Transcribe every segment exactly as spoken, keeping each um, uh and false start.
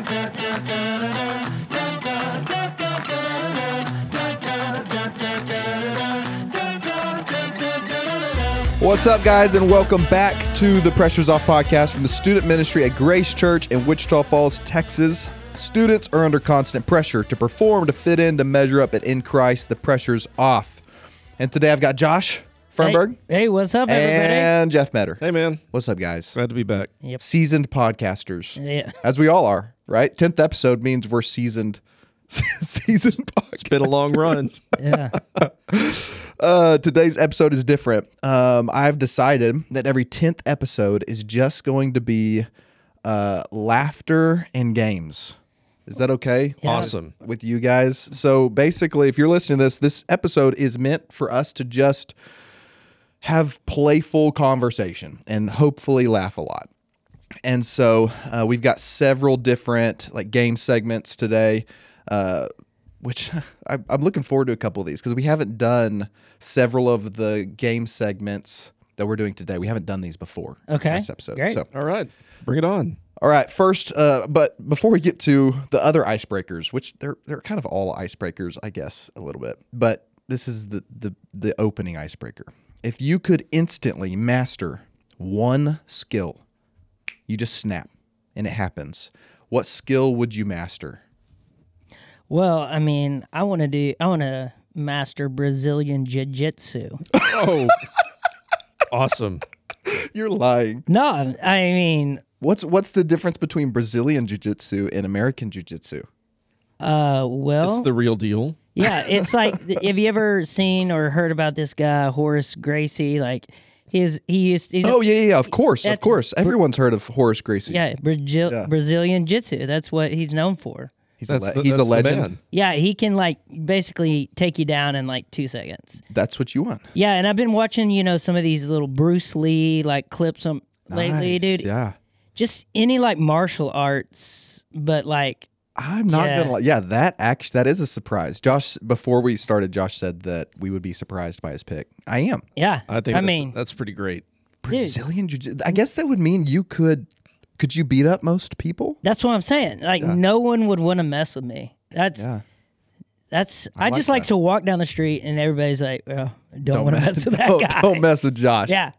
What's up, guys, and welcome back to the Pressures Off podcast from the student ministry at Grace Church in Wichita Falls, Texas. Students are under constant pressure to perform, to fit in, to measure up, and in Christ, the pressure's off. And today I've got Josh Fernberg. Hey, hey, what's up, everybody? And Jeff Metter. Hey, man. What's up, guys? Glad to be back. Yep. Seasoned podcasters. Yeah. As we all are, right? tenth episode means we're seasoned. seasoned podcasters. It's been a long run. Yeah. Uh, today's episode is different. Um, I've decided that every tenth episode is just going to be uh, laughter and games. Is that okay? Yeah. Awesome. With you guys? So basically, if you're listening to this, this episode is meant for us to just have playful conversation and hopefully laugh a lot. And so uh, we've got several different like game segments today, uh, which I, I'm looking forward to a couple of these because we haven't done several of the game segments that we're doing today. We haven't done these before. Okay. This episode. Great. So, All right. Bring it on. all right. First, uh, but before we get to the other icebreakers, which they're they're kind of all icebreakers, I guess, a little bit. But this is the the the opening icebreaker. If you could instantly master one skill, you just snap and it happens. What skill would you master? Well, I mean, I want to do. I want to master Brazilian jiu-jitsu. Oh, awesome. You're lying. No, I mean, What's what's the difference between Brazilian jiu-jitsu and American jiu-jitsu? uh, well, It's the real deal. yeah, it's like, have you ever seen or heard about this guy Horace Gracie? Like, his he used. He's Oh yeah, yeah, yeah, of course, of That's- course. Everyone's heard of Horace Gracie. yeah, Brazil, Yeah. Brazilian jiu-jitsu. That's what he's known for. he's That's a le- the, he's that's a the legend. man. Yeah, he can like basically take you down in like two seconds. That's what you want. Yeah, and I've been watching, you know, some of these little Bruce Lee like clips on lately, Nice, dude. Yeah. Just any like martial arts, but like, I'm not Yeah. gonna lie. Yeah, that actually that is a surprise. Josh, before we started, Josh said that we would be surprised by his pick. I am. yeah. I think I that's, mean, that's pretty great. Brazilian jiu-jitsu. I guess that would mean you could could you beat up most people? that's what I'm saying. Like, no one would want to mess with me. That's Yeah. that's. I, like just like that. to walk down the street and everybody's like, oh, don't, want to mess with that don't, guy. don't mess with Josh. Yeah.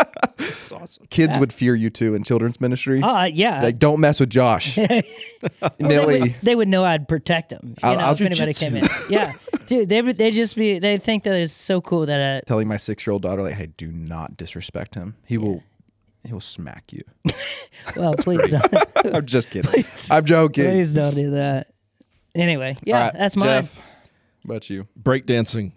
It's awesome. Kids would fear you too in children's ministry. Oh, yeah. Like, don't mess with Josh. they, Millie. would, they would know I'd protect them. You I'll- know, I'll if anybody jiu-jitsu. came in. Yeah, dude. They would. They just be. They think that it's so cool that I. Telling my six-year-old daughter, like, hey, do not disrespect him. He will he will smack you. Well, please don't. I'm just kidding. I'm joking. Please don't do that. Anyway, yeah, All right, that's mine. Jeff, how about you? Breakdancing.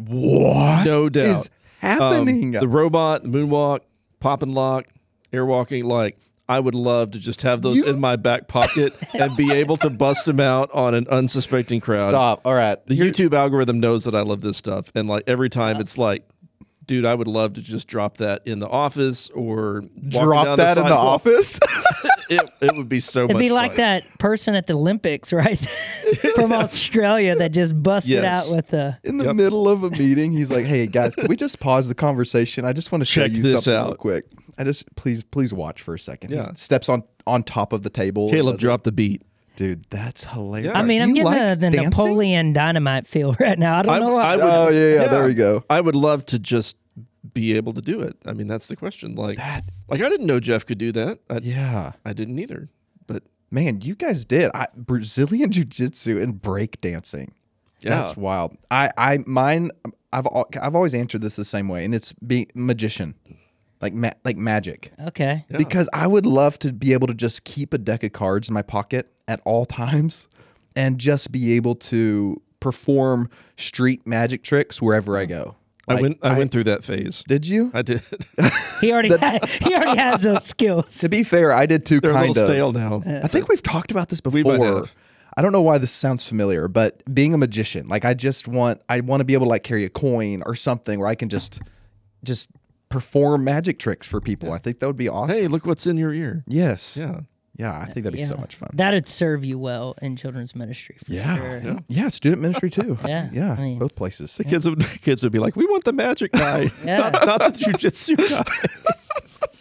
What? No doubt. is happening? Um, the robot, the moonwalk, pop and lock, airwalking. Like, I would love to just have those You- in my back pocket and be able to bust them out on an unsuspecting crowd. Stop. All right. The Here- YouTube algorithm knows that I love this stuff. And like every time it's like, dude, I would love to just drop that in the office or walking drop down that the in the sidewalk. office. It, it would be so It'd much be like fun. that person at the Olympics, right? From Australia that just busted Yes. out with the. In the Yep. middle of a meeting, he's like, "Hey guys, can we just pause the conversation? I just want to show Check you this something out." real quick. I just please, please watch for a second. Yeah. He steps on on top of the table. Caleb Does it. dropped the beat. Dude, that's hilarious. Yeah. I mean, Do I'm you getting like the, the dancing? Napoleon Dynamite feel right now. I don't I- know. What, I would- Oh yeah, yeah, There we go. I would love to just be able to do it. I mean, that's the question. Like, That like I didn't know Jeff could do that. I, yeah, I didn't either. But man, you guys did. I, Brazilian jiu-jitsu and break dancing. yeah, That's wild. I, I, mine. I've, al- I've always answered this the same way, and it's being magician, like, ma- like magic. okay. Yeah. Because I would love to be able to just keep a deck of cards in my pocket at all times, and just be able to perform street magic tricks wherever I go. I Like, went. I, went through that phase. Did you? I did. He already had, he already has those skills. To be fair, I did too. They're a Kind little of. stale now. I think we've talked about this We might before. have. I don't know why this sounds familiar, but being a magician, like I just want, I want to be able to like carry a coin or something where I can just, just perform magic tricks for people. I think that would be awesome. Hey, look what's in your ear. Yes. Yeah. Yeah, I think that'd be so Yeah. much fun. That'd serve you well in children's ministry. For Yeah. sure. yeah. Yeah, student ministry too. Yeah, Yeah. I mean- both places. The kids would kids would be like, "We want the magic guy, Yeah. not, not the jujitsu guy."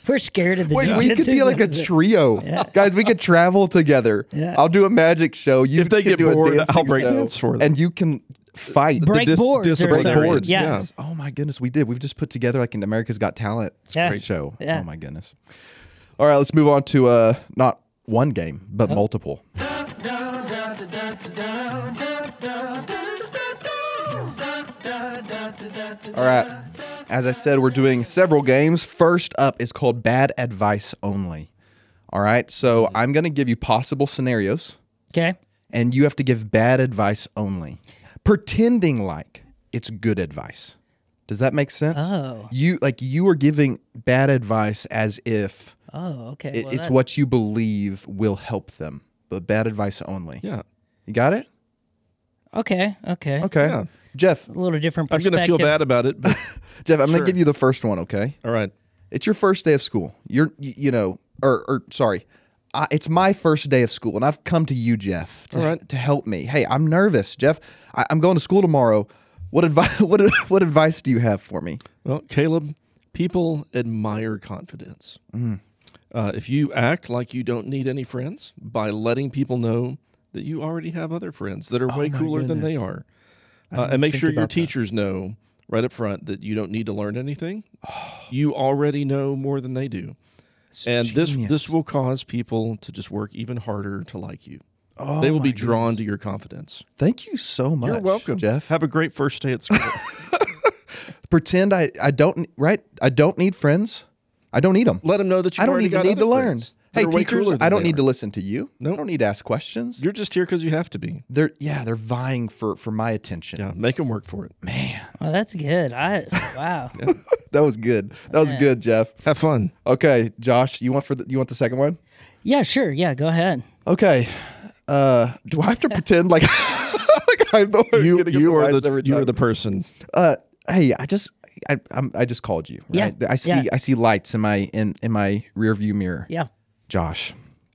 We're scared of the Wait, we could be like a trio, guys. We could travel together. Yeah. I'll do a magic show. You If they can get do bored, a dancing I'll break show, dance for them. and you can fight. break dis- boards or disciplinary. something. boards. Yeah. Yeah. Oh my goodness, we did. We've just put together like an America's Got Talent Yeah. great show. Yeah. Oh my goodness. All right, let's move on to uh not one game, but Oh. multiple. All right. As I said, we're doing several games. First up is called Bad Advice Only. All right. So I'm going to give you possible scenarios, Okay. and you have to give bad advice only, pretending like it's good advice. Does that make sense? Oh. You like you are giving bad advice as if Oh, okay. it, Well, it's that- what you believe will help them, but bad advice only. Yeah. You got it? Okay. Okay. Okay. Yeah. Jeff, A little different I'm perspective. going to feel bad about it. But, Jeff, I'm going Sure. to give you the first one, okay? all right. It's your first day of school. You're, you, you know, or, or sorry, I, it's my first day of school, and I've come to you, Jeff, to, All right. to help me. Hey, I'm nervous, Jeff. I, I'm going to school tomorrow. What advice? What what advice do you have for me? Well, Caleb, people admire confidence. Mm-hmm. Uh, if you act like you don't need any friends by letting people know that you already have other friends that are way Oh my cooler than they goodness. are, I uh, didn't and make think sure your about that. teachers know right up front that you don't need to learn anything. You already know more than they do. And this Genius. this will cause people to just work even harder to like you. Oh, they will my be drawn goodness. to your confidence. Thank you so much. You're welcome, Jeff. Have a great first day at school. Pretend I I don't right. I don't need friends. I don't need them. Let them know that you I don't already even got need to other learn. friends that Hey, are way teachers, cooler than I don't they need to are. listen to you. I Nope. don't need to ask questions. You're just here because you have to be. They're yeah, they're vying for for my attention. Yeah, make them work for it. Man, Oh, that's good. I wow. that was good. That was Yeah. good, Jeff. Have fun. Okay, Josh, you want for the, you want the second one? Yeah, sure. Yeah, go ahead. Okay. Uh, do I have to pretend like, like I'm the one You getting you are advice the every you are time? the person. Uh, hey, I just I I'm, I just called you. Yeah, Right? I see yeah. I see lights in my in in my rear view mirror. Yeah. Josh,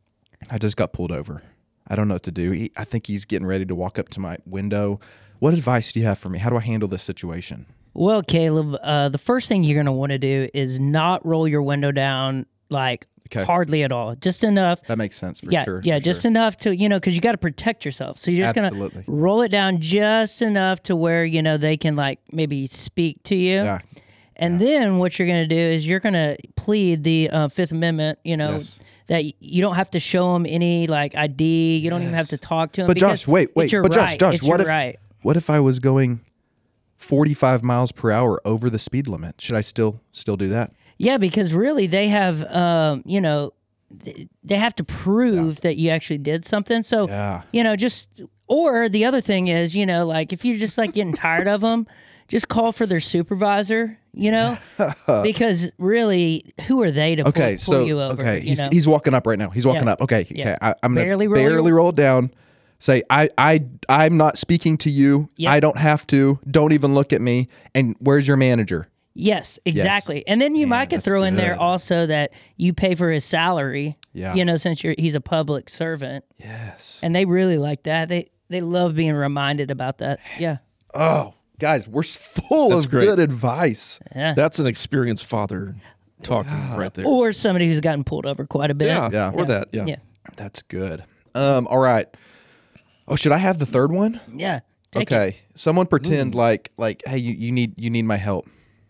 I just got pulled over. I don't know what to do. He, I think he's getting ready to walk up to my window. What advice do you have for me? How do I handle this situation? Well, Caleb, uh, the first thing you're going to want to do is not roll your window down like Okay. hardly at all, just enough. That makes sense for yeah, sure. yeah, for just sure. enough to, you know, because you got to protect yourself. So you're just going Absolutely. to roll it down just enough to where, you know, they can like maybe speak to you. Yeah. And then what you're going to do is you're going to plead the uh, Fifth Amendment, you know, Yes. that y- you don't have to show them any like I D. You don't even have to talk to them. But Josh, wait, wait. It's your But Josh, right. Josh, it's what your if right. what if I was going forty-five miles per hour over the speed limit? Should I still still do that? Yeah, because really they have, um, you know, th- they have to prove that you actually did something. So, Yeah. you know, just, or the other thing is, you know, like if you're just like getting tired of them, just call for their supervisor, you know, because really, who are they to pull, Okay, pull so you over? okay, you he's know? he's walking up right now. He's walking Yeah. up. Okay, Yeah. okay. I, I'm gonna Barely barely, roll your- roll it down. Say I I I'm not speaking to you. Yep. I don't have to. Don't even look at me. And where's your manager? Yes, exactly. And then you might could that's throw in there good. also that you pay for his salary. Yeah. You know, since you're he's a public servant, Yes. and they really like that. They they love being reminded about that. Yeah. Oh, guys, we're s- full That's of great. good advice. Yeah. That's an experienced father talking right there. Or somebody who's gotten pulled over quite a bit. yeah, Yeah. or that. Yeah. Yeah. That's good. Um. All right. Oh, should I have the third one? Yeah. Take it. Okay. Someone pretend like like hey you, you need you need my help.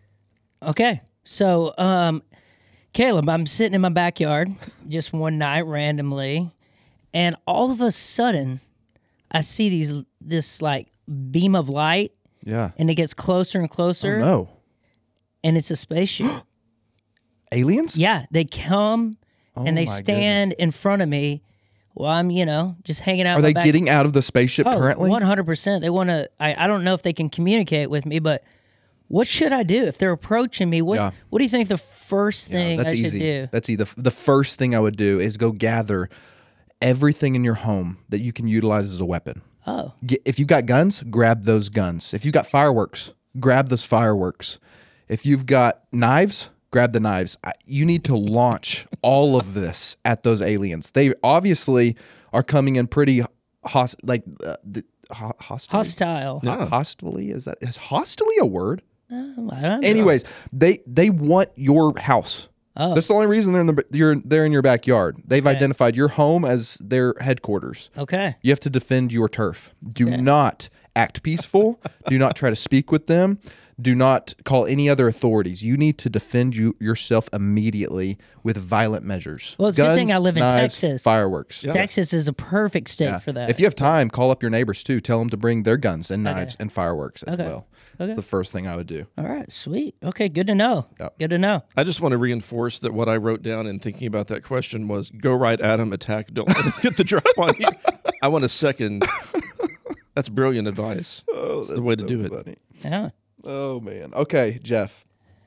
Okay. So, um, Caleb, I'm sitting in my backyard just one night randomly, and all of a sudden, I see these this like beam of light, Yeah. and it gets closer and closer, No. and it's a spaceship. Aliens? Yeah, they come and they Oh my stand in front of me while I'm, you know, just hanging out. Are in my they back- getting out of the spaceship Oh, currently? one hundred percent. They want to. I, I don't know if they can communicate with me, but what should I do if they're approaching me? What Yeah. What do you think the first thing That's I should easy. do? That's easy. The, the first thing I would do is go gather everything in your home that you can utilize as a weapon. Oh, Get, if you got guns, grab those guns. If you got fireworks, grab those fireworks. If you've got knives, grab the knives. I, you need to launch all of this at those aliens. They obviously are coming in pretty host like uh, the, ho- hostile. hostile. Yeah. Hostilely is that is hostilely a word? Um, I don't know. Anyways, they they want your house. Oh. That's the only reason they're in the you're they're in your backyard. They've Okay. identified your home as their headquarters. Okay. You have to defend your turf. Do Okay. not act peaceful. Do not try to speak with them. Do not call any other authorities. You need to defend you yourself immediately with violent measures. Well, it's a good Guns, thing I live in knives, Texas. Fireworks. Texas is a perfect state Yeah. for that. If you have time, call up your neighbors too. Tell them to bring their guns and knives Okay. and fireworks as Okay. well. Okay. That's the first thing I would do. All right, sweet. Okay, good to know. Yep. Good to know. I just want to reinforce that what I wrote down in thinking about that question was go right at him, attack, don't let him get the drop on you. I want a second. That's brilliant advice. Oh, That's the way to do it. funny. Yeah. Oh man. Okay, Jeff.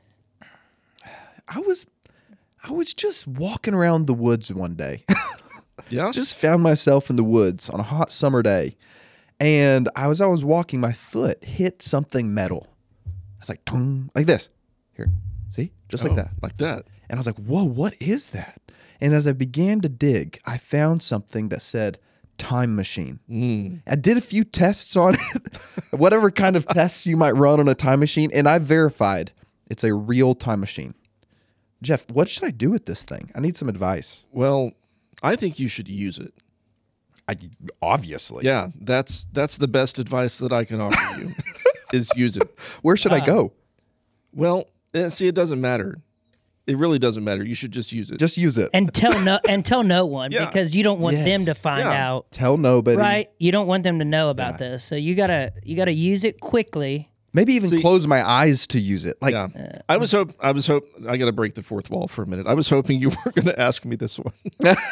I was I was just walking around the woods one day. Yeah. Just found myself in the woods on a hot summer day. And I was I was walking, my foot hit something metal. I was like, tung, like this. Here. See? Just like Oh, that. Like that. And I was like, whoa, what is that? And as I began to dig, I found something that said time machine. Mm. I did a few tests on it, whatever kind of tests you might run on a time machine, and I verified it's a real time machine. Jeff, what should I do with this thing? I need some advice. Well, I think you should use it. I obviously. Yeah, that's that's the best advice that I can offer you is use it. Where should I go? Well, eh, see, it doesn't matter. It really doesn't matter. You should just use it. Just use it. And tell no and tell no one Yeah. because you don't want Yes. them to find Yeah. out. Tell nobody. Right? You don't want them to know about Yeah. this. So you gotta you gotta use it quickly. Maybe even See- close my eyes to use it. Like, yeah, I was hope I was hope I got to break the fourth wall for a minute. I was hoping you were going to ask me this one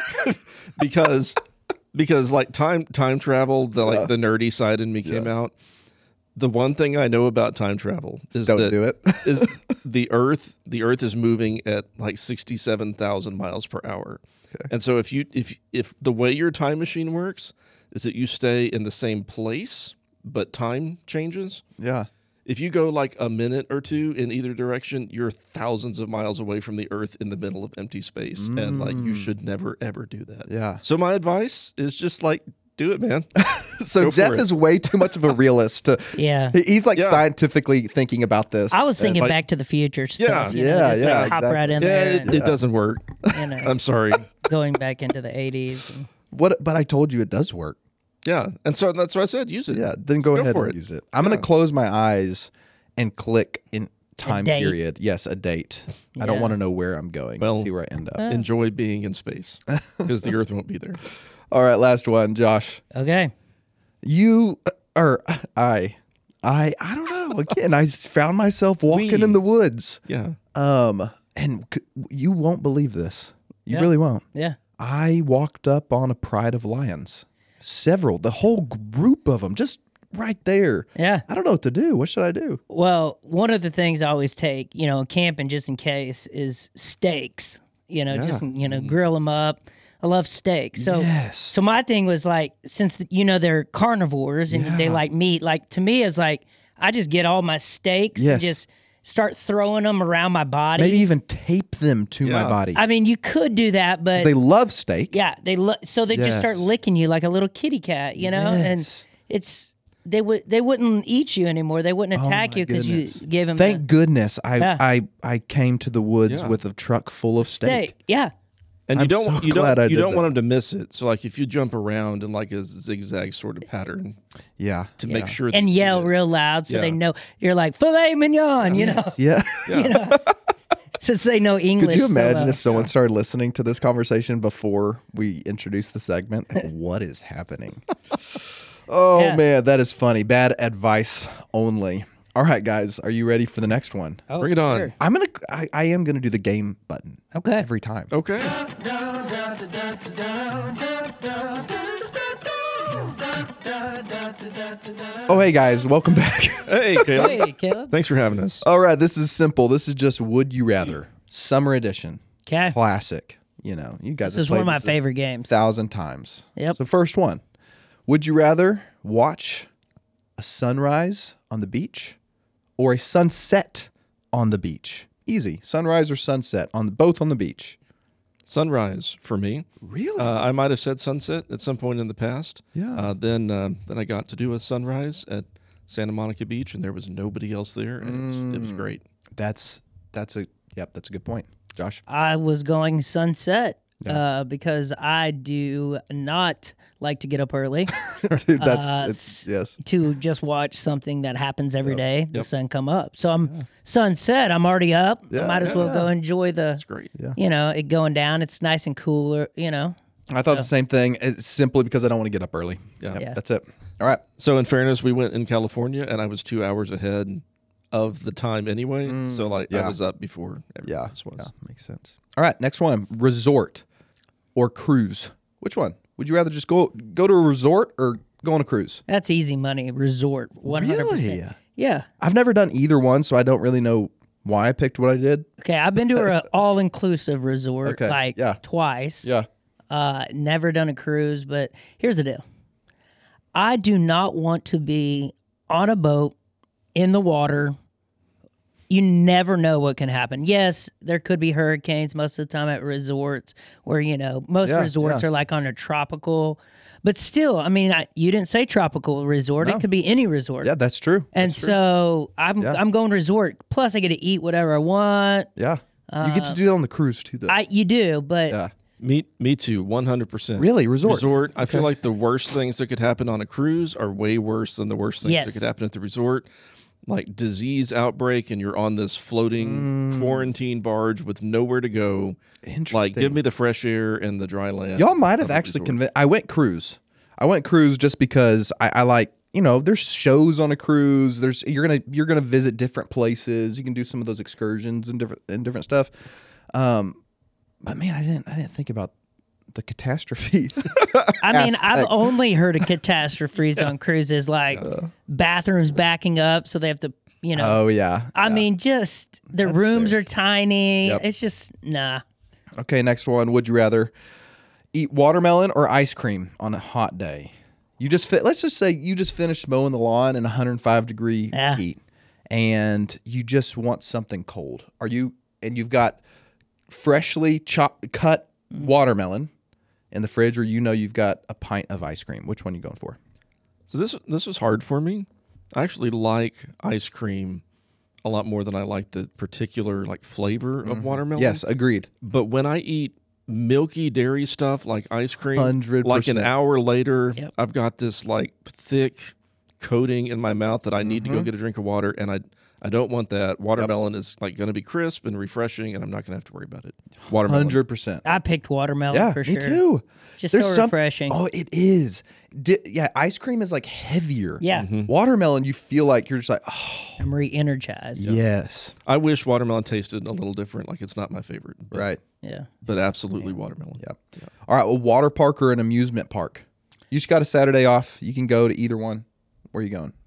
because because like time time travel, the like the nerdy side in me came out. The one thing I know about time travel is don't that do it. is the Earth the Earth is moving at like sixty-seven thousand miles per hour, and so if you if if the way your time machine works is that you stay in the same place but time changes. Yeah. If you go like a minute or two in either direction, you're thousands of miles away from the Earth in the middle of empty space. And like you should never, ever do that. Yeah. So my advice is just like, do it, man. So Go for Jeff it. is way too much of a realist. To, Yeah. he- he's like Yeah. scientifically thinking about this. I was thinking like- Back to the Future stuff. Yeah. you know, Yeah, just, yeah, like, hop exactly. right in Yeah, there it, and, it doesn't work. you know, I'm sorry. going back into the eighties. And, What? But I told you it does work. Yeah. And so that's what I said. Use it. Yeah, then go, Go ahead for and it. use it. I'm going Yeah. to close my eyes and click in time date. period. Yes, a date. I don't Yeah. want to know where I'm going. Well, see where I end up. Enjoy being in space because the Earth won't be there. All right, last one, Josh. okay. You or I, I, I don't know. Again, I found myself walking We. in the woods. Yeah. Um, and c- you won't believe this. You Yeah. really won't. Yeah. I walked up on a pride of lions. Several, the whole group of them, just right there. Yeah. I don't know what to do. What should I do? Well, one of the things I always take, you know, camping just in case is steaks. You know, just you know, grill them up. I love steak. So, Yes. so my thing was like, since the, you know they're carnivores and they Yeah. like meat, like to me it's like I just get all my steaks Yes. and just start throwing them around my body. Maybe even tape them to my Yeah. body. I mean, you could do that, but They love steak. yeah, they lo- so they just start Yes. licking you like a little kitty cat, you know, and Yes. it's they would they wouldn't eat you anymore. They wouldn't Oh, attack my you because you goodness. gave them Thank the goodness I, Yeah. I I came to the woods Yeah. with a truck full of steak. steak. Yeah, And you I'm don't so you glad don't I you did don't that. want them to miss it. So like if you jump around in like a zigzag sort of pattern Yeah. to make sure and they see yell it. real loud so they Yeah. know you're like filet mignon, you know, Yeah. you know, since they know English. Could you so imagine well. if someone started listening to this conversation before we introduced the segment? Like, what is happening? Oh Yeah. man, that is funny. Bad advice only. All right, guys, are you ready for the next one? Oh, Bring it on. sure. I'm gonna. I, I am gonna do the game button Okay. every time. Okay. Oh, hey guys, welcome back. Hey, Caleb. Hey, Caleb. Thanks for having us. All right, this is simple. This is just Would You Rather Summer Edition, Okay. classic. You know, you guys. This have is one played of my this a favorite games. thousand times. Yep. So first one, would you rather watch a sunrise on the beach or a sunset on the beach? Easy, sunrise or sunset on the, both on the beach. Sunrise for me. Really? Uh, I might have said sunset at some point in the past. Yeah. Uh, then um, then I got to do a sunrise at Santa Monica Beach, and there was nobody else there, and it, was, it was great. that's that's a yep. That's a good point. Josh? I was going sunset uh, because I do not like to get up early Dude, that's Uh, it's, yes. to just watch something that happens every day, the sun come up. So I'm sunset, I'm already up. I Yeah, might as well yeah. go enjoy the, That's great. Yeah. you know, it going down. It's nice and cooler, you know. I thought the same thing. It's simply because I don't want to get up early. Yeah. Yep, Yeah. That's it. All right. So in fairness, we went in California, and I was two hours ahead of the time anyway. so like yeah. I was up before everybody Yeah. else was. Yeah. Makes sense. All right. Next one: resort or cruise. Which one? Would you rather just go go to a resort or go on a cruise? That's easy money. Resort, one hundred percent. Really? Yeah. I've never done either one, so I don't really know why I picked what I did. Okay, I've been to an all-inclusive resort Okay, like yeah. twice. Yeah. Uh, never done a cruise, but here's the deal. I do not want to be on a boat in the water. You never know what can happen. Yes, there could be hurricanes most of the time at resorts where, you know, most Yeah, resorts yeah. are like on a tropical, but still, I mean, I, you didn't say tropical resort. No. It could be any resort. Yeah, that's true. and That's true. so I'm Yeah. I'm going resort. Plus, I get to eat whatever I want. yeah, you get to do that on the cruise too, though. I you do, but yeah. Me, me too, one hundred percent. Really? Resort? Resort. I feel like the worst things that could happen on a cruise are way worse than the worst things Yes. that could happen at the resort. Like disease outbreak, and you're on this floating quarantine barge with nowhere to go. Interesting. Like, give me the fresh air and the dry land. Y'all might have of a actually resort. convinced. I went cruise. I went cruise just because I, I like. You know, there's shows on a cruise. There's you're gonna you're gonna visit different places. You can do some of those excursions and different and different stuff. Um, but man, I didn't I didn't think about the catastrophe. I mean, I've aspect. only heard of catastrophes on cruises, like bathrooms backing up, so they have to, you know. oh yeah. I yeah. mean, just the That's rooms fair. are tiny. Yep. It's just nah. Okay, next one. Would you rather eat watermelon or ice cream on a hot day? You just fit. Let's just say you just finished mowing the lawn in one hundred five degree Yeah. heat, and you just want something cold. Are you? And you've got freshly chopped, cut watermelon in the fridge, or you know you've got a pint of ice cream. Which one are you going for? So this this was hard for me. I actually like ice cream a lot more than I like the particular like flavor of watermelon. Yes, agreed. But when I eat milky dairy stuff like ice cream, one hundred percent. like an hour later, Yep. I've got this like thick coating in my mouth that I need Mm-hmm. to go get a drink of water, and I I don't want that. Watermelon is like going to be crisp and refreshing, and I'm not going to have to worry about it. Watermelon. Hundred percent. I picked watermelon Yeah, for me sure. too. Just There's so some- refreshing. Oh, it is. Di- yeah, ice cream is like heavier. Yeah. Watermelon, you feel like you're just like, oh, I'm re-energized. yes. I wish watermelon tasted a little different. Like it's not my favorite, but, Right. Yeah. but absolutely watermelon. Yep. All right. Well, water park or an amusement park? You just got a Saturday off. You can go to either one. Where are you going?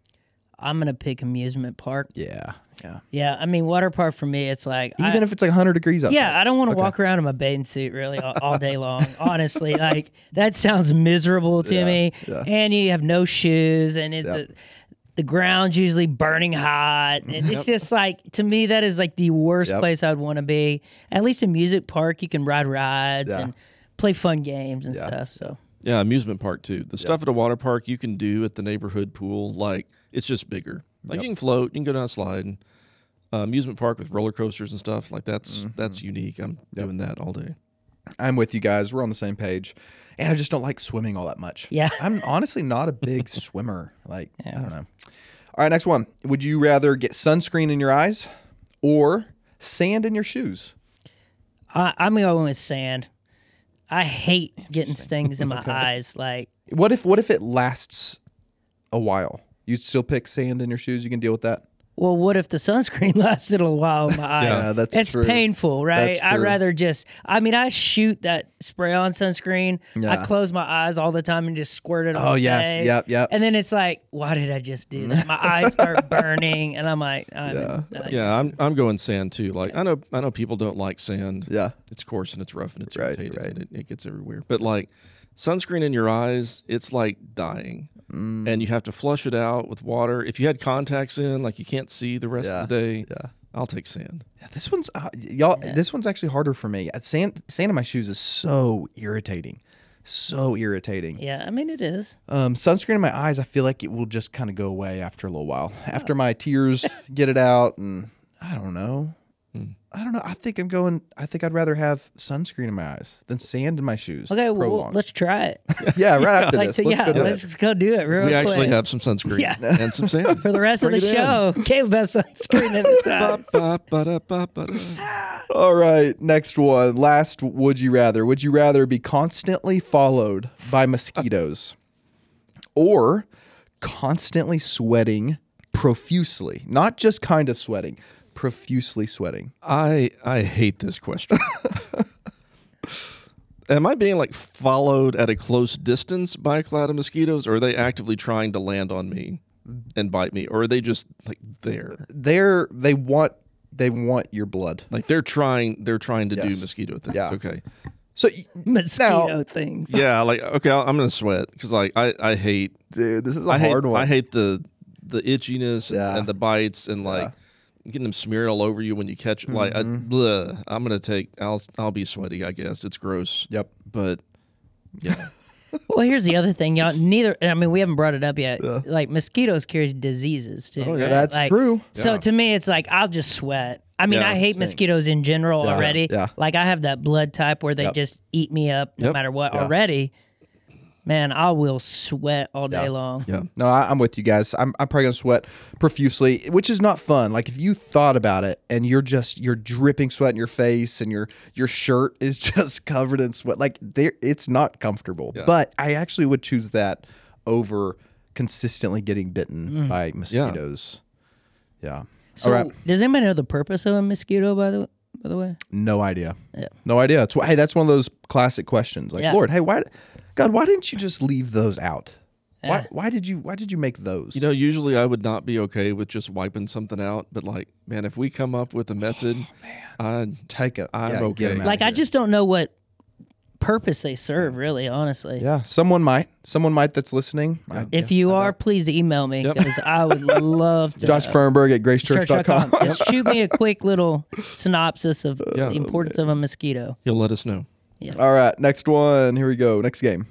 I'm gonna pick amusement park. Yeah. Yeah. Yeah, I mean, water park for me, it's like Even I, if it's like one hundred degrees outside. yeah, I don't want to walk around in my bathing suit really all, all day long. Honestly, like that sounds miserable to Yeah, me. yeah. And you have no shoes, and it, Yep. the the ground's usually burning hot. And it's just like to me that is like the worst Yep. place I'd want to be. At least a music park, you can ride rides Yeah. and play fun games and Yeah. stuff. So Yeah, amusement park too. The stuff at a water park you can do at the neighborhood pool, like it's just bigger. Like you can float, you can go down a slide. And, uh, amusement park with roller coasters and stuff like that's Mm-hmm. that's unique. I'm doing that all day. I'm with you guys. We're on the same page. And I just don't like swimming all that much. Yeah. I'm honestly not a big swimmer. Like, I don't know. All right, next one. Would you rather get sunscreen in your eyes or sand in your shoes? I, I'm going with sand. I hate getting things in my eyes. Like What if what if it lasts a while? You'd still pick sand in your shoes? You can deal with that? well, what if the sunscreen lasted a while in my eye? Yeah, that's it's true. painful, right? That's I'd true. rather just, I mean, I shoot that spray on sunscreen. I Yeah. close my eyes all the time and just squirt it on Oh, the yes. day. Yep, yep. And then it's like, why did I just do that? My eyes start burning, and I'm like, I'm, Yeah. uh, Yeah, I'm I'm going sand too. Like I know I know people don't like sand. Yeah. It's coarse and it's rough and it's Right, irritating right. and it, it gets everywhere. But like sunscreen in your eyes, it's like dying. Mm. And you have to flush it out with water. If you had contacts in, like you can't see the rest Yeah, of the day. yeah. I'll take sand. Yeah, this one's uh, y'all. This one's actually harder for me. Uh, Sand, sand in my shoes is so irritating, so irritating. yeah, I mean, it is. Um, sunscreen in my eyes, I feel like it will just kind of go away after a little while. After my tears get it out, and I don't know. I don't know. I think I'm going. I think I'd rather have sunscreen in my eyes than sand in my shoes. Okay, well, prolonged. let's try it. yeah, right after like, this. so, let's yeah, go do let's it. just go do it real We quick. actually have some sunscreen Yeah. and some sand. For the rest of the Bring it in. show, Caleb has sunscreen in his eyes. Ba, ba, da, ba, ba, da. All right, next one. Last would you rather? Would you rather be constantly followed by mosquitoes or constantly sweating profusely? Not just kind of sweating, profusely sweating. I I hate this question. Am I being like followed at a close distance by a cloud of mosquitoes, or are they actively trying to land on me and bite me, or are they just like there? They're they want they want your blood. Like they're trying they're trying to do Yes. mosquito things. Yeah. Okay. So y- Mosquito now, things. Yeah, like okay, I'll, I'm gonna sweat because like I I hate dude, this is a I hate hard one. I hate the the itchiness and- Yeah. and the bites and like getting them smeared all over you when you catch like I, bleh, I'm gonna take I'll I'll be sweaty, I guess. It's gross. Yep. But yeah. Well, here's the other thing, y'all. Neither, I mean, we haven't brought it up yet. Like mosquitoes carry diseases too. Oh, yeah. right? That's Like, true. So Yeah. to me, it's like I'll just sweat. I mean, Yeah, I hate same. mosquitoes in general Yeah, already. yeah. Like I have that blood type where they Yep. just eat me up no Yep. matter what Yeah. already. Man, I will sweat all day Yeah. long. Yeah. No, I, I'm with you guys. I'm, I'm probably gonna sweat profusely, which is not fun. Like if you thought about it and you're just you're dripping sweat in your face and your your shirt is just covered in sweat, like there, it's not comfortable. Yeah. But I actually would choose that over consistently getting bitten by mosquitoes. Yeah. So, All right. does anybody know the purpose of a mosquito? By the by the way, No idea. Yeah. No idea. It's why, hey, that's one of those classic questions. Like, Yeah. Lord, hey, why, God, why didn't you just leave those out? Yeah. Why, why did you, why did you make those? You know, usually I would not be okay with just wiping something out, but like, man, if we come up with a method, I'd take it. I'm yeah, okay. Get 'em out like of I here. just don't know what purpose they serve. Really, honestly. Yeah, someone might. Someone might that's listening. I- If yeah, you I are, bet. please email me Yep. because I would love to. Josh Fernberg at grace church church dot dot com. com. Just shoot me a quick little synopsis of Yeah. the importance of a mosquito. You'll let us know. All right, next one. Here we go. Next game.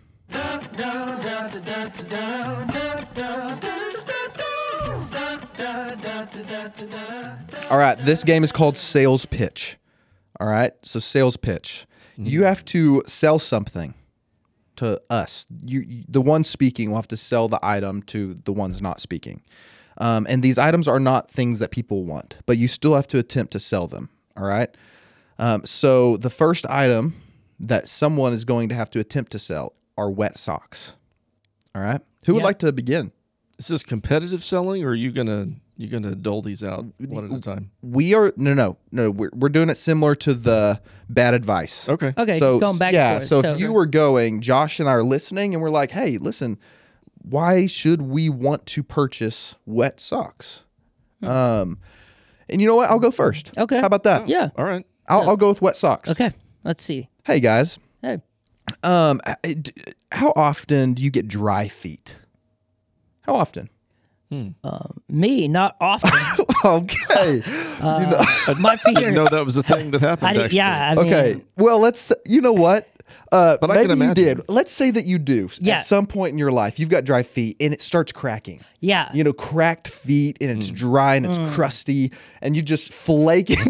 All right, this game is called sales pitch. All right, so sales pitch. You have to sell something to us. You, you, the one speaking will have to sell the item to the ones not speaking. Um, and these items are not things that people want, but you still have to attempt to sell them. All right. Um, so the first item that someone is going to have to attempt to sell are wet socks. All right. Who would Yeah. like to begin? Is this competitive selling, or are you gonna you gonna dole these out one at a time? We are no, no, no. We're we're doing it similar to the bad advice. Okay. Okay, So just going back. yeah. and forth. So if you were going, Josh and I are listening, and we're like, "Hey, listen, why should we want to purchase wet socks?" Um, and you know what? I'll go first. Hmm. Okay. How about that? yeah, All right. I'll, I'll go with wet socks. okay. Let's see. Hey guys, Hey, um, I- I- d- how often do you get dry feet? How often? me not often. Okay. You know- My feet You are. know that was a thing that happened. I did, actually. yeah. I mean, okay. Well, let's. You know what? Uh, But I can maybe you imagine. did. Let's say that you do. Yeah. At some point in your life, you've got dry feet, and it starts cracking. Yeah. You know, cracked feet, and it's dry and it's crusty, and you just flaking.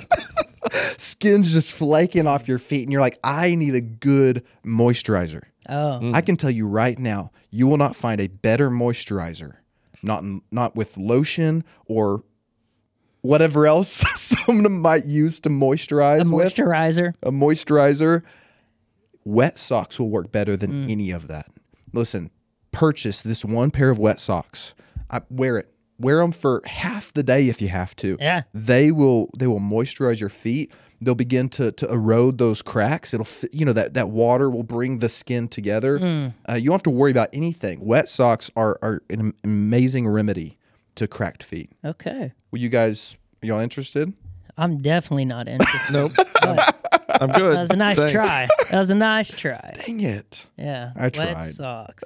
Skin's just flaking off your feet, and you're like, I need a good moisturizer. Oh. I can tell you right now, you will not find a better moisturizer, not not with lotion or whatever else someone might use to moisturize A with. moisturizer. A moisturizer. Wet socks will work better Mm. than any of that. Listen, purchase this one pair of wet socks. I, wear it. Wear them for half the day if you have to. Yeah. They will they will moisturize your feet. They'll begin to to erode those cracks. It'll fi- you know that that water will bring the skin together. Mm. Uh, you don't have to worry about anything. Wet socks are are an am- amazing remedy to cracked feet. Okay. Will you guys are y'all interested? I'm definitely not interested. Nope. I'm, I'm good. That was a nice Thanks. try. That was a nice try. Dang it. Yeah. I Wet tried. socks.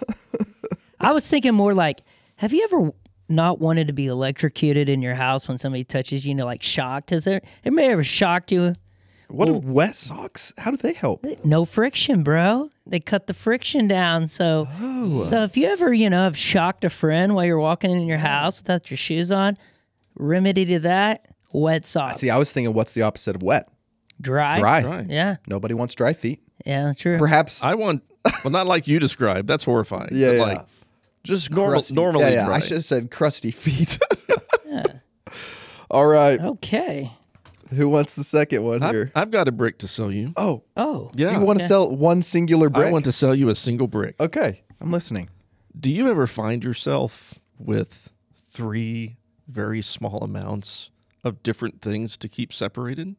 I was thinking more like, have you ever not wanted to be electrocuted in your house when somebody touches you, you know, like shocked? Has there, anybody ever shocked you? What are wet socks? How do they help? No friction, bro. They cut the friction down. So, Oh. so if you ever, you know, have shocked a friend while you're walking in your house without your shoes on, remedy to that, Wet socks. See, I was thinking, what's the opposite of wet? Dry. Dry. Dry. Yeah. Nobody wants dry feet. Yeah, true. Perhaps. I want, well, not like you described. That's horrifying. yeah, but yeah. like Just normal- crusty. normally Yeah, yeah. I dry. should have said crusty feet. Yeah. All right. Okay. Who wants the second one I've, here? I've got a brick to sell you. Oh, Oh. Yeah. you want to Okay. sell one singular brick? I want to sell you a single brick. Okay, I'm listening. Do you ever find yourself with three very small amounts of different things to keep separated?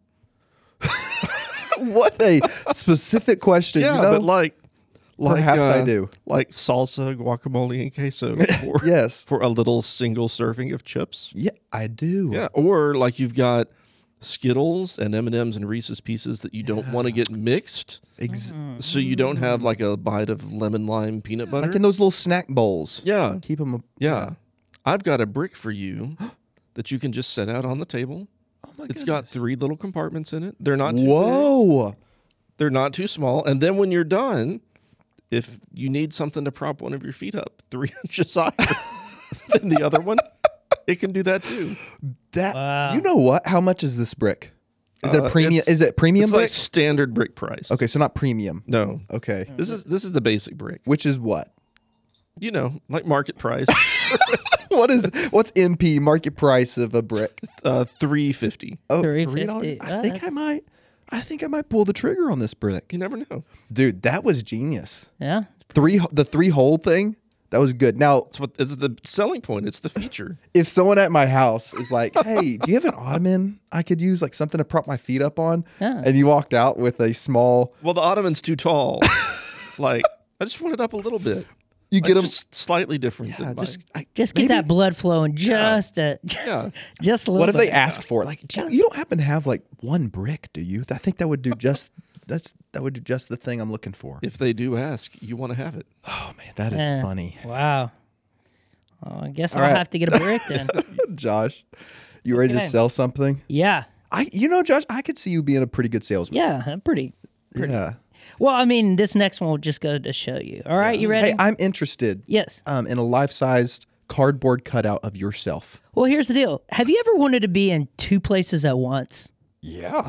What a specific question. Yeah, you know? but like, like Perhaps I uh, do. Like salsa, guacamole, and queso for, Yes. for a little single serving of chips. Yeah, I do. Yeah, or like you've got Skittles and M and M's and Reese's Pieces that you don't want to get mixed, Ex- so you don't have like a bite of lemon lime peanut butter. Like in those little snack bowls. yeah, Keep them. yeah. I've got a brick for you that you can just set out on the table. Oh my It's got three little compartments in it. They're not too big. Whoa. They're not too small. And then when you're done, if you need something to prop one of your feet up three inches higher than the other one, it can do that too. That Wow. you know what? How much is this brick? Is it Uh, a premium? it's- Is it premium It's brick? like standard brick price. Okay, so not premium. No, Okay, this is this is the basic brick. which is what? You know, like market price, What is what's M P market price of a brick? uh, three fifty. Oh, three three dollars. fifty. I Oh, think I that's- might. I think I might pull the trigger on this brick, You never know. dude. That was genius. Yeah. Three the three hole thing. That was good. Now, It's what it's the selling point. It's the feature. if someone at my house is like, "Hey, do you have an ottoman I could use, like something to prop my feet up on?" Yeah. and you walked out with a small, Well, the ottoman's too tall. Like I just want it up a little bit. you Like, get them. just slightly different. Yeah, than just mine. I, Just get maybe- that blood flowing just a, yeah. just a little What if they bit. ask for it? Like, do you, you don't happen to have like one brick, do you? I think that would do just that's that would do just the thing I'm looking for. If they do ask, you want to have it. Oh man, that is Eh. funny. Wow. Oh, I guess All I'll right. have to get a brick then. Josh, you ready Okay. to sell something? Yeah. I, you know, Josh, I could see you being a pretty good salesman. Yeah. I'm pretty. Yeah. Well, I mean, this next one will just go to show you. All right. You ready? Hey, I'm interested. Yes. Um, in a life-sized cardboard cutout of yourself. Well, here's the deal. Have you ever wanted to be in two places at once? Yeah.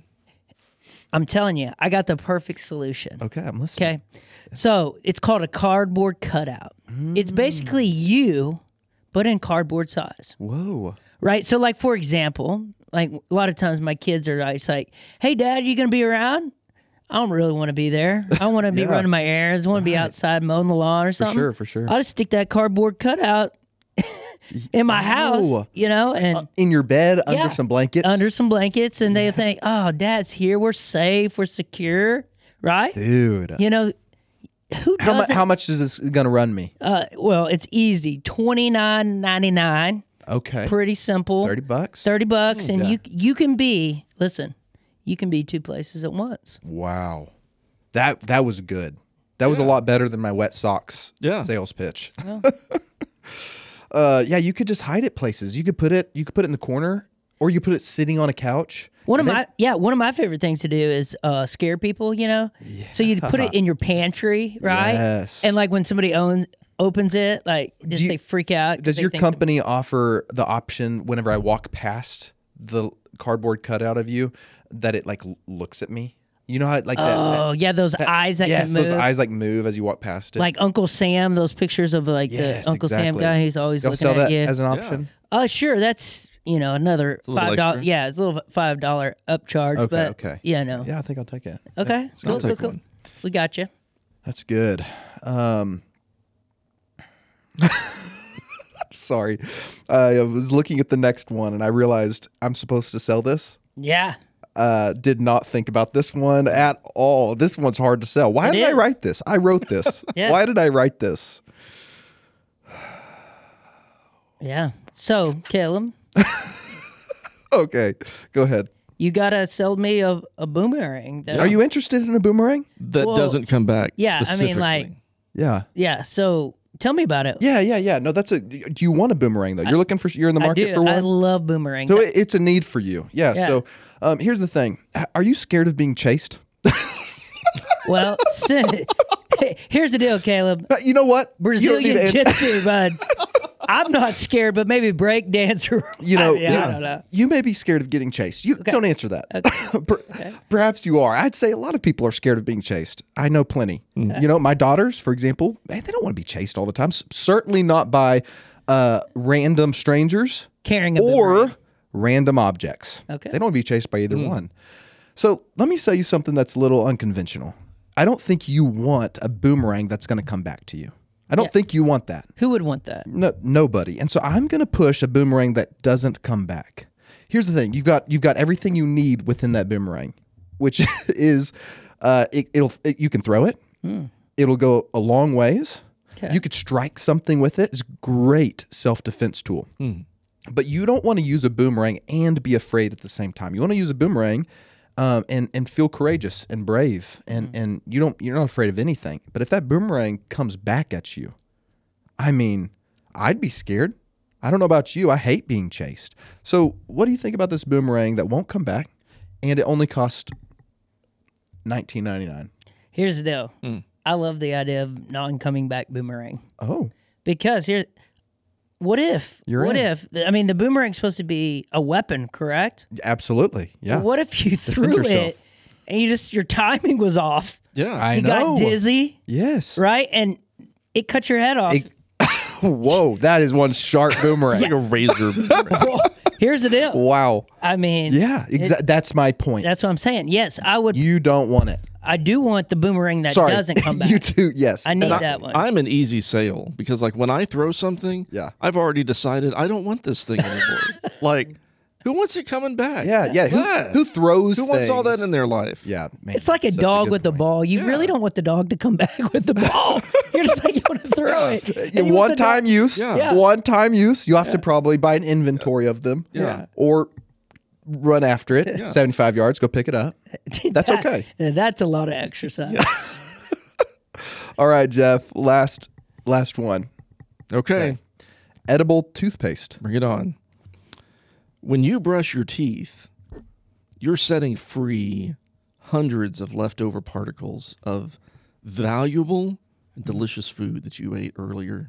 I'm telling you, I got the perfect solution. Okay, I'm listening. Okay. So it's called a cardboard cutout. It's basically you, but in cardboard size. Whoa. Right. So, like, for example, like a lot of times my kids are always like, hey, Dad, you going to be around? I don't really want to be there. I want to be Yeah. running my errands. I want to be outside mowing the lawn or something. sure, for sure. I'll just stick that cardboard cutout in my house, Oh. you know, and In your bed, Yeah. under some blankets. under some blankets, and they think, oh, Dad's here. We're safe. We're secure. Right? Dude. You know, who How, mu- doesn't? how much is this going to run me? uh, well, it's easy. twenty-nine ninety-nine. Okay. Pretty simple. thirty bucks? thirty bucks, and Yeah. you you can be listen, you can be two places at once. Wow. That that was good. That was a lot better than my wet socks Yeah. sales pitch. uh, yeah, you could just hide it places. You could put it you could put it in the corner, or you put it sitting on a couch. One of And my yeah, one of my favorite things to do is uh, scare people. You know, so you put it in your pantry, right? Yes. And like when somebody owns opens it, like just you- they freak out. 'cause Does they your think company offer the option whenever I walk past the cardboard cutout of you that it like l- looks at me? You know how it, like that, Oh yeah, those eyes that yes, can move. those eyes like move as you walk past it. Like Uncle Sam, those pictures of like Yes, the Uncle Sam exactly. guy. He's always Y'all looking sell at that you. as an option? Uh, sure. That's you know another a little five dollars. extra. Yeah, it's a little five dollar upcharge. Okay, but okay. Yeah, no. Yeah, I think I'll take it. Okay, cool, I'll cool, take cool. one. We got you. That's good. Um, sorry. I was looking at the next one and I realized I'm supposed to sell this. Yeah. Uh, did not think about this one at all. This one's hard to sell. Why It did I is. write this? I wrote this. Yeah. Why did I write this? Yeah. So, Caleb, Okay, go ahead. you gotta sell me a, a boomerang. That, Are you interested in a boomerang? That Well, doesn't come back. yeah, I mean, like- specifically. Yeah. Yeah. So, tell me about it. Yeah, yeah, yeah. No, that's a. Do you want a boomerang though? You're looking for. You're in the I market do. for one. I love boomerangs. So it, it's a need for you. Yeah. Yeah. So um, here's the thing. H- Are you scared of being chased? well, here's the deal, Caleb. Uh, You know what? You don't Brazilian need to answer- Jitsu, bud. I'm not scared, but maybe break dancer. You know, I, yeah, yeah, I don't know. you may be scared of getting chased. You don't answer that. Per- Okay. Perhaps you are. I'd say a lot of people are scared of being chased. I know plenty. You know, my daughters, for example, man, they don't want to be chased all the time. S- Certainly not by uh, random strangers Carrying a or boomerang. random objects. Okay. They don't want to be chased by either one. So let me tell you something that's a little unconventional. I don't think you want a boomerang that's going to come back to you. I don't Yeah. think you want that. Who would want that? No, nobody. And so I'm going to push a boomerang that doesn't come back. Here's the thing: you've got you've got everything you need within that boomerang, which is uh, it, it'll it, you can throw it. It'll go a long ways. Okay. You could strike something with it. It's a great self defense tool. But you don't want to use a boomerang and be afraid at the same time. You want to use a boomerang um, and and feel courageous and brave, and and you don't you're not afraid of anything. But if that boomerang comes back at you, I mean, I'd be scared. I don't know about you. I hate being chased. So what do you think about this boomerang that won't come back, and it only cost nineteen ninety-nine? Here's the deal. Hmm. I love the idea of non-coming back boomerang Oh, because here, what if? You're what in. if? I mean, the boomerang's supposed to be a weapon, correct? absolutely. Yeah. What if you threw yourself. it and you just your timing was off? Yeah. I You know. got dizzy, Yes. right? And it cut your head off. It- Whoa, that is one sharp boomerang. It's like a razor. Well, here's the deal. Wow. I mean, Yeah, exa- that's my point. that's what I'm saying. Yes, I would. You don't want it. I do want the boomerang that Sorry. doesn't come back. You too. Yes. I need And I- that one. I'm an easy sale because, like, when I throw something, Yeah. I've already decided I don't want this thing anymore. Like, who wants it coming back? Yeah. Yeah. Who, Yeah. who throws? Who wants all that things? in their life? Yeah. Man, It's like a such dog good with the point. ball. You Yeah. really don't want the dog to come back with the ball. You're just like, you want to throw it. Yeah, And you want one the dog- time use. Yeah. Yeah. One time use. You have to probably buy an inventory of them. Yeah. Or run after it. seventy-five yards. Go pick it up. That's That- okay. yeah, That's a lot of exercise. All right, Jeff. Last last one. Okay. Edible toothpaste. Bring it on. When you brush your teeth, you're setting free hundreds of leftover particles of valuable and delicious food that you ate earlier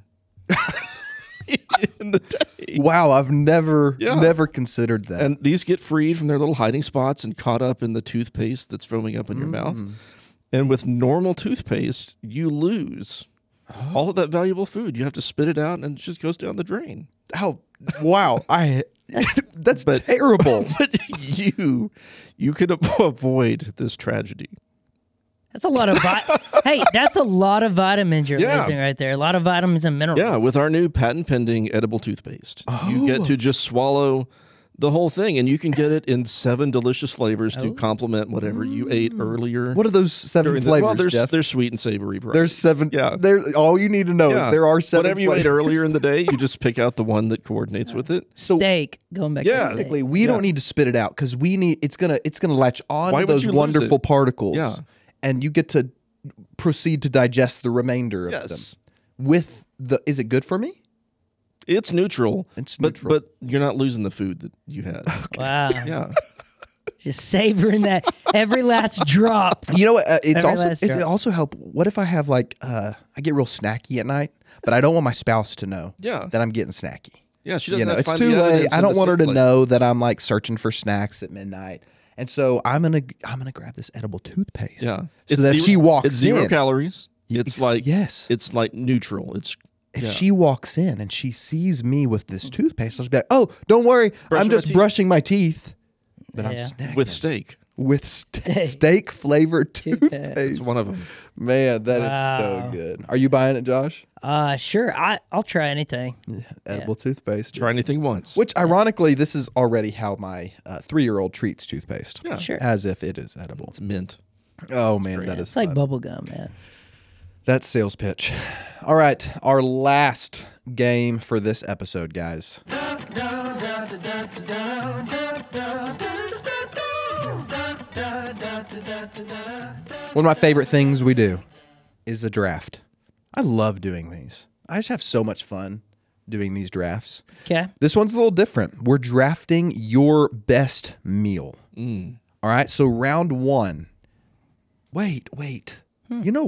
in the day. Wow, I've never Yeah. never considered that. And these get freed from their little hiding spots and caught up in the toothpaste that's foaming up in your mouth. And with normal toothpaste, you lose all of that valuable food. You have to spit it out and it just goes down the drain. How? Wow, I. That's But- terrible. But you, you could avo- avoid this tragedy. That's a lot of vi- hey, that's a lot of vitamins you're Yeah. losing right there. A lot of vitamins and minerals. Yeah, with our new patent pending edible toothpaste, you get to just swallow the whole thing, and you can get it in seven delicious flavors to complement whatever you ate earlier. What are those seven during the- flavors, well, there's Jeff? there's sweet and savory. Varieties. There's seven. Yeah. There. All you need to know Yeah. is there are seven. Whatever you flavors. ate earlier in the day, you just pick out the one that coordinates with it. So Steak. Going back Yeah. to steak. basically, we don't need to spit it out because we need. It's gonna. It's gonna latch on Why to would those you lose wonderful it? particles. Yeah. And you get to proceed to digest the remainder of Yes. them. With the. Is it good for me? It's neutral. It's but, neutral. But you're not losing the food that you had. Wow. Yeah. Just savoring that every last drop. You know what? Uh, it's Every also last it drop. also help. What if I have like uh, I get real snacky at night, but I don't want my spouse to know Yeah. that I'm getting snacky. Yeah, she doesn't You know, have to it's find too the late. evidence I in don't the want her to sink plate. know that I'm like searching for snacks at midnight. And so I'm gonna I'm gonna grab this edible toothpaste. Yeah. So that if she walks it's zero in- calories. Y- It's ex- like yes. It's like neutral. It's If yeah. she walks in and she sees me with this toothpaste, I'll just be like, "Oh, don't worry, Brushing I'm my just teeth." brushing my teeth." But I'm Yeah. snacking with steak. with st- steak flavored Toothpaste. toothpaste. It's one of them. Man, that is Wow. so good. Are you buying it, Josh? Uh, sure. I I'll try anything. Edible toothpaste. Try anything once. Which, ironically, this is already how my uh, three-year-old treats toothpaste. Yeah. Sure. As if it is edible. It's mint. Oh man, that is It's like fun. bubble gum, man. That's sales pitch. All right, our last game for this episode, guys. One of my favorite things we do is a draft. I love doing these. I just have so much fun doing these drafts. Okay. This one's a little different. We're drafting your best meal. All right, so round one. Wait, wait. You know what?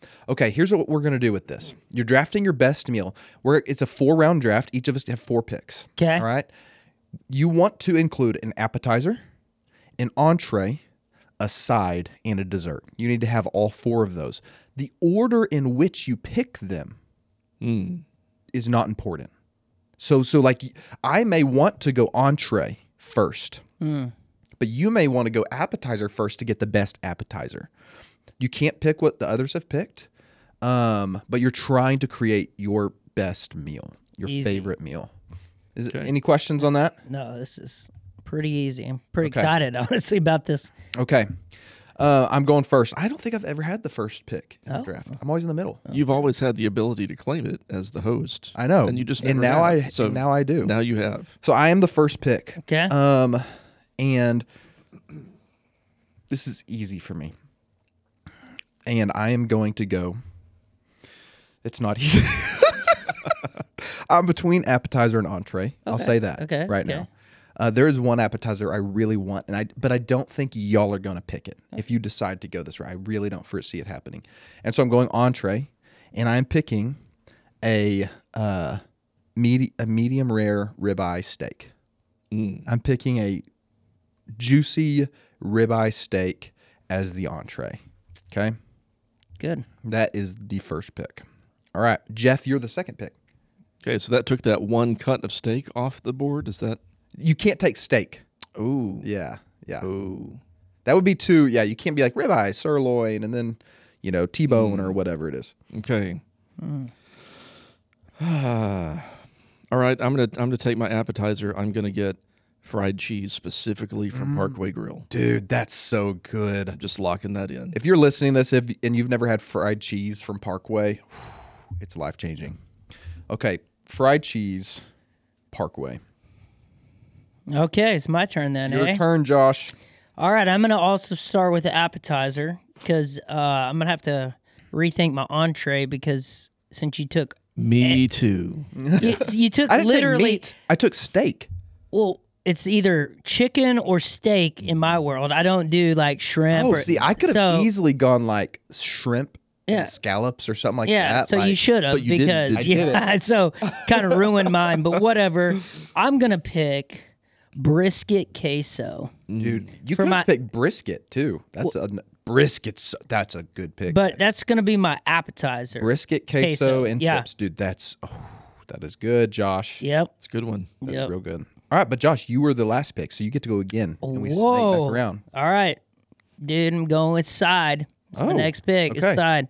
Okay, here's what we're gonna do with this. You're drafting your best meal. Where it's a four round draft. Each of us have four picks. Okay. All right. You want to include an appetizer, an entree, a side, and a dessert. You need to have all four of those. The order in which you pick them Mm. is not important. So, so like I may want to go entree first, Mm. but you may want to go appetizer first to get the best appetizer. You can't pick what the others have picked, um, but you're trying to create your best meal, your Easy. favorite meal. Is it Okay. any questions on that? No, this is pretty easy. I'm pretty Okay. excited, honestly, about this. Okay. Uh, I'm going first. I don't think I've ever had the first pick in Oh. the draft. I'm always in the middle. You've always had the ability to claim it as the host. I know. And you just and never now have. I So and now I do. Now you have. So I am the first pick. Okay. Um, and this is easy for me. And I am going to go. It's not easy. I'm between appetizer and entree. I'll Okay. say that Okay. right Okay. now. Uh, there is one appetizer I really want, and I but I don't think y'all are going to pick it if you decide to go this route. I really don't foresee it happening, and so I'm going entree, and I'm picking a uh, medi- a medium rare ribeye steak. Mm. I'm picking a juicy ribeye steak as the entree. Okay, Good. that is the first pick. All right, Jeff, you're the second pick. Okay, so that took that one cut of steak off the board. Is that? You can't take steak. Ooh. Yeah, yeah. Ooh. That would be too, yeah, you can't be like ribeye, sirloin, and then, you know, T-bone or whatever it is. Okay. All right, I'm gonna I'm gonna take my appetizer. I'm gonna get fried cheese specifically from Parkway Grill. Dude, that's so good. I'm just locking that in. If you're listening to this if, and you've never had fried cheese from Parkway, it's life-changing. Okay, fried cheese, Parkway. Okay, it's my turn then, Your eh? turn, Josh. All right, I'm going to also start with the appetizer because uh, I'm going to have to rethink my entree because since you took Me too. you, you took I didn't literally take meat. I took steak. well, it's either chicken or steak in my world. I don't do like shrimp. Oh, or, see, I could have so, easily gone like shrimp Yeah. and scallops or something like Yeah, that. so you like- should have But you didn't, because did you? yeah, so kind of ruined mine. But whatever, I'm gonna pick brisket queso. Dude, you For could my- have picked brisket too. That's a brisket's that's a good pick. But that's gonna be my appetizer. brisket, queso, queso, and yeah. chips, dude. That's oh, that is good, Josh. Yep. It's a good one. That's Yep. real good. All right, but Josh, you were the last pick, so you get to go again, and we snake Whoa. back around. All right, dude, I'm going with side. It's Oh, my next pick. okay. It's side.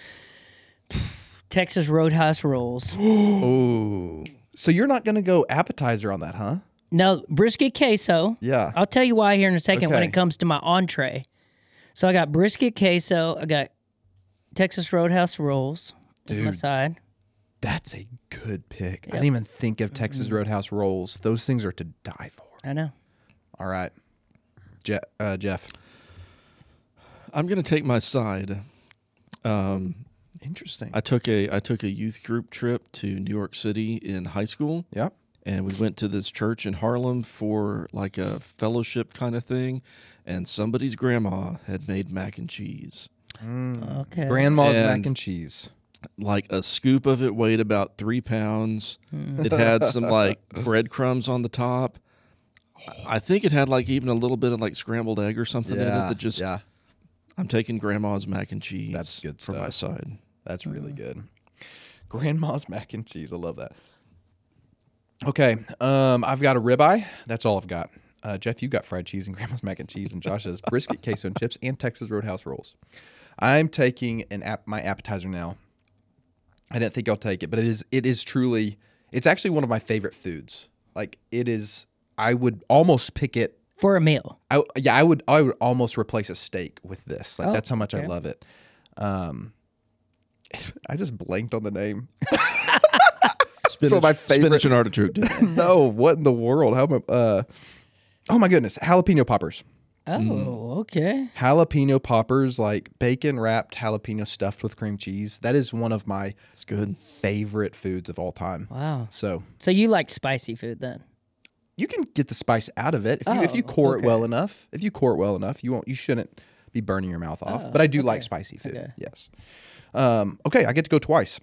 Texas Roadhouse rolls. Oh. So you're not going to go appetizer on that, huh? No, brisket queso. Yeah. I'll tell you why here in a second when Okay. it comes to my entree. So I got brisket queso. I got Texas Roadhouse rolls as my Dude. side. That's a good pick. I didn't even think of Texas Mm-hmm. Roadhouse rolls. Those things are to die for. I know. All right, Je- uh, Jeff. I'm gonna take my side. Um, Interesting. I took a I took a youth group trip to New York City in high school, yep. and we went to this church in Harlem for like a fellowship kind of thing, and somebody's grandma had made mac and cheese. Okay. Grandma's And- mac and cheese. Like a scoop of it weighed about three pounds. It had some like breadcrumbs on the top. I think it had like even a little bit of like scrambled egg or something in it Yeah. that just. yeah. I'm taking grandma's mac and cheese. That's good for my stuff. side. That's really good. Grandma's mac and cheese. I love that. Okay. Um, I've got a ribeye. That's all I've got. Uh, Jeff, you got fried cheese and grandma's mac and cheese, and Josh has brisket, queso, and chips, and Texas Roadhouse rolls. I'm taking an app, my appetizer now. I didn't think I'll take it, but it is it is truly it's actually one of my favorite foods. Like it is, I would almost pick it. For a meal. I yeah, I would I would almost replace a steak with this. Like Oh, that's how much I okay. love it. Um, I just blanked on the name. Spinach, my favorite- spinach and artichoke dip. No, what in the world? How am I, uh oh my goodness, jalapeno poppers. Oh, Mm. okay. Jalapeno poppers, like bacon wrapped jalapeno stuffed with cream cheese. That is one of my It's good. favorite foods of all time. Wow. So So you like spicy food then? you can get the spice out of it if you if you Oh, core it okay. well enough. If you core it well enough, you won't. You shouldn't be burning your mouth off. But I do like okay. spicy food. Okay. Yes. Um, okay, I get to go twice.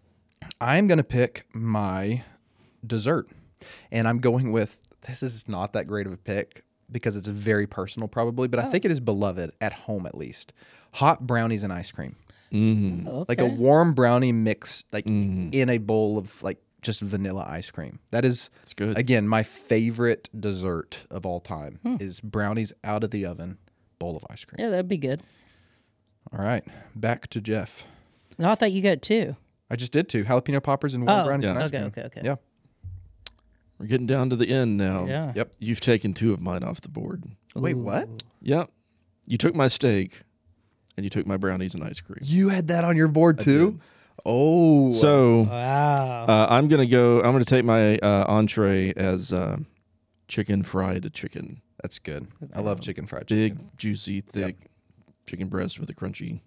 I'm gonna pick my dessert, and I'm going with this is not that great of a pick because it's very personal, probably, but I think it is beloved at home at least. Hot brownies and ice cream. Mm. Okay. Like a warm brownie mix, like in a bowl of like just vanilla ice cream. That is, It's good. again, my favorite dessert of all time is brownies out of the oven, bowl of ice cream. Yeah, that'd be good. All right, back to Jeff. No, I thought you got two. I just did two jalapeno poppers and warm Oh, brownies yeah. and ice okay, cream. okay, okay. Yeah. We're getting down to the end now. Yeah. Yep. You've taken two of mine off the board. Wait, Ooh. what? Yep. You took my steak, and you took my brownies and ice cream. You had that on your board too? Oh. So Wow. uh, I'm gonna go. I'm gonna take my uh, entree as uh, chicken fried chicken. that's good. I love chicken fried Big, chicken. juicy, thick chicken breast with a crunchy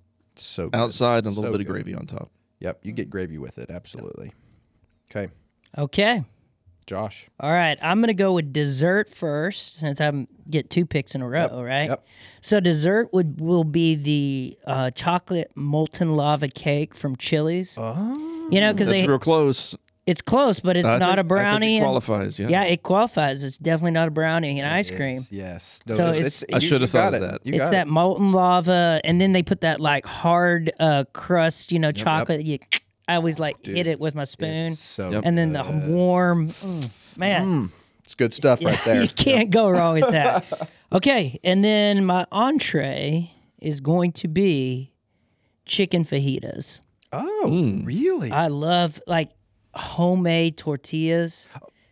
So good. outside and a little So bit of good. gravy on top. Yep, you get gravy with it. Absolutely. Okay, Okay. Josh. All right. I'm going to go with dessert first since I get two picks in a row, Yep, right? yep. So dessert would will be the uh, chocolate molten lava cake from Chili's. Oh. You know, because That's they real close. it's close, but it's I not think- a brownie. I think it and- qualifies. Yeah. yeah, it qualifies. It's definitely not a brownie and ice cream. Yes. yes. So it's- I you- should have you got thought of it. that. You It's got that it. molten lava, and then they put that like hard uh, crust, you know, chocolate. You, I always like hit it with my spoon, It's so Yep. and then the good. warm, mm, man. It's good stuff right there. You can't go wrong with that. Okay, and then my entree is going to be chicken fajitas. Oh, Mm. really? I love like homemade tortillas.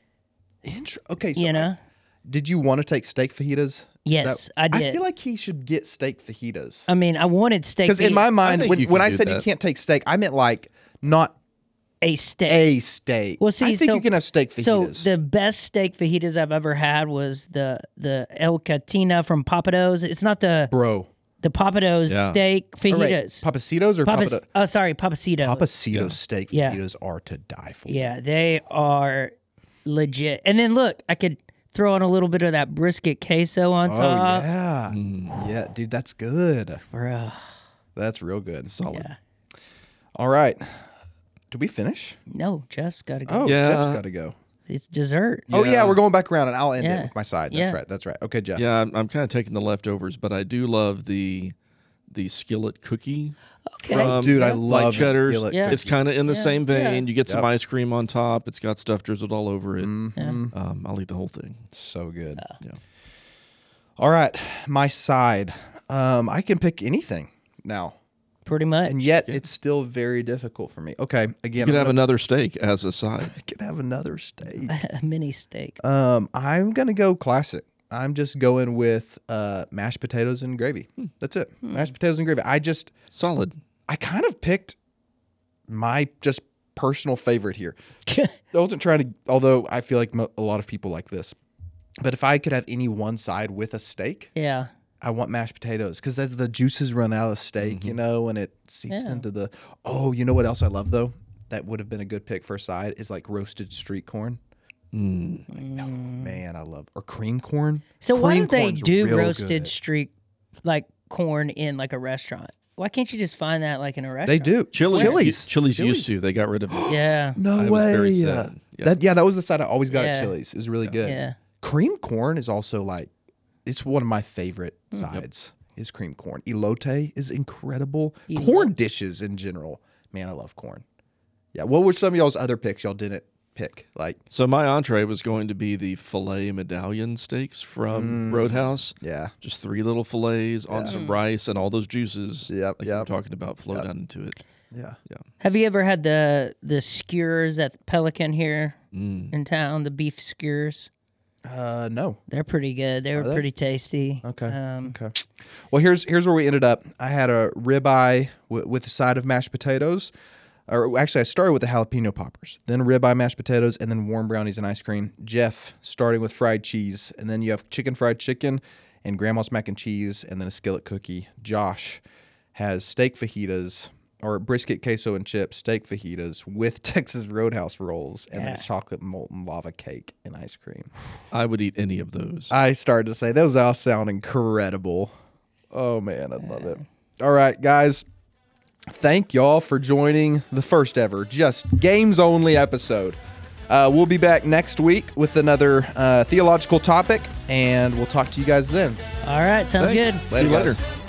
Intr- okay, so You I- know, did you want to take steak fajitas? yes, That- I did. I feel like he should get steak fajitas. I mean, I wanted steak Because in fajitas- my mind, think when, you when can I do said you that. can't take steak, I meant like not a steak. a steak. Well, see, I think so- you can have steak So fajitas. the best steak fajitas I've ever had was the the El Catina from Papados. It's not the Bro. the Papados Yeah. steak Oh, wait, fajitas. Papacitos or Papas- Papado- oh, sorry, Papacitos. Papacito steak Yeah. fajitas are to die for. Yeah, they are legit. And then look, I could throw on a little bit of that brisket queso on Oh, top. yeah. Yeah, dude, that's good. Bruh, That's real good. Solid. yeah. All right. Did we finish? No, Jeff's got to go. Oh, Yeah. Jeff's got to go. It's dessert. Oh, yeah, Yeah. we're going back around, and I'll end Yeah. it with my side. That's Yeah. right. That's right. Okay, Jeff. Yeah, I'm, I'm kind of taking the leftovers, but I do love the the skillet cookie. Okay. from, Dude, I Yeah. love like the cheddars. skillet Yeah. It's kind of in the Yeah. same vein. Yeah. You get some Yep. ice cream on top. It's got stuff drizzled all over it. Mhm. Um, I'll eat the whole thing. So good. Yeah. All right, my side. Um, I can pick anything now, Pretty much. and yet it's still very difficult for me. Okay, again, You can I'm have gonna- another steak as a side. I can have another steak. a mini steak. um, I'm gonna go classic. I'm just going with uh, mashed potatoes and gravy. That's it. Mashed potatoes and gravy. I just, Solid. I kind of picked my just personal favorite here. I wasn't trying to, although I feel like mo- a lot of people like this. But if I could have any one side with a steak, Yeah. I want mashed potatoes because as the juices run out of the steak, you know, and it seeps Yeah. into the. Oh, you know what else I love though? That would have been a good pick for a side is like roasted street corn. Mm. Oh, man, I love or cream corn. So why Cream don't they corn's do real roasted good. street like corn in like a restaurant? Why can't you just find that like in a They restaurant? do. Chili's, Chili's. Chili's, Chili's. used to. They got rid of it. Yeah. No I was way. very Yeah. sad. Yeah. That yeah, that was the side I always got Yeah. at Chili's. It was really good. Yeah. Cream corn is also like it's one of my favorite Hmm. sides. Is cream corn. Elote is incredible. Elote. Corn dishes in general. Man, I love corn. Yeah. What were some of y'all's other picks y'all didn't pick? Like, So my entree was going to be the filet medallion steaks from Roadhouse. yeah. Just three little fillets on some rice and all those juices. Yep, like you were yep. talking about flow down into it. Yeah. Have you ever had the the skewers at Pelican here Mm. in town? The beef skewers. Uh no. They're pretty good. They were they? pretty tasty. Okay. Um, Okay. Well, here's here's where we ended up. I had a ribeye w- with a side of mashed potatoes. Or actually, I started with the jalapeno poppers, then ribeye mashed potatoes, and then warm brownies and ice cream. Jeff starting with fried cheese, and then you have chicken fried chicken and grandma's mac and cheese, and then a skillet cookie. Josh has steak fajitas or brisket queso and chips, steak fajitas with Texas Roadhouse rolls, and then Yeah. chocolate molten lava cake and ice cream. I would eat any of those. I started to say those all sound incredible. Oh, man, I love it. All right, guys. Thank y'all for joining the first ever Just Games Only episode. Uh, we'll be back next week with another uh, theological topic, and we'll talk to you guys then. All right, sounds Thanks. good. See you Later, later. guys.